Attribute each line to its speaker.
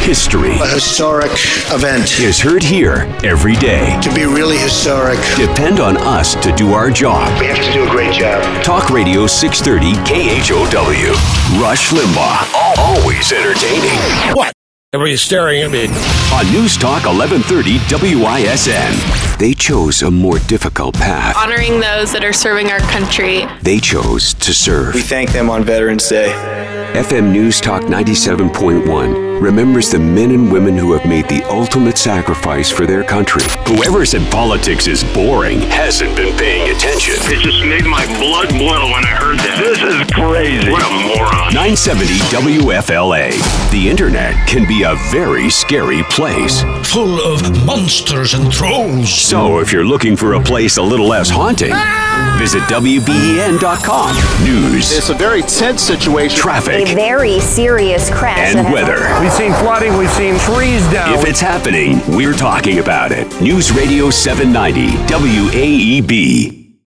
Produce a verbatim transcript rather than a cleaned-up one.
Speaker 1: history.
Speaker 2: A historic event
Speaker 1: is heard here every day.
Speaker 2: To be really historic.
Speaker 1: Depend on us to do our job.
Speaker 2: We have to do a great job.
Speaker 1: Talk Radio six thirty K H O W. Rush Limbaugh. Always entertaining.
Speaker 2: What?
Speaker 3: Everybody's staring at me.
Speaker 1: On News Talk eleven thirty W I S N. They chose a more difficult path.
Speaker 4: Honoring those that are serving our country.
Speaker 1: They chose to serve.
Speaker 5: We thank them on Veterans Day.
Speaker 1: F M News Talk ninety-seven point one remembers the men and women who have made the ultimate sacrifice for their country. Whoever said politics is boring hasn't been paying attention.
Speaker 6: It just made my blood boil when I heard that. This is crazy. What a moron.
Speaker 1: nine seventy W F L A. The internet can be a very scary place.
Speaker 3: Full of monsters and trolls.
Speaker 1: So if you're looking for a place a little less haunting, visit W B E N dot com. News.
Speaker 7: It's a very tense situation.
Speaker 1: Traffic.
Speaker 8: A very serious crash.
Speaker 1: And weather.
Speaker 9: We've seen flooding, we've seen trees down.
Speaker 1: If it's happening, we're talking about it. News Radio seven ninety W A E B.